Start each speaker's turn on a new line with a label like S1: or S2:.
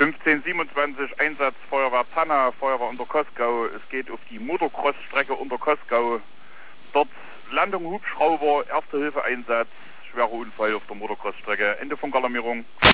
S1: 1527 Einsatz Feuerwehr Tanna, Feuerwehr Unterkoskau. Es geht auf die Motocross-Strecke Unterkoskau. Dort Landung Hubschrauber, Erste-Hilfe-Einsatz, schwerer Unfall auf der Motocross-Strecke. Ende von Alarmierung.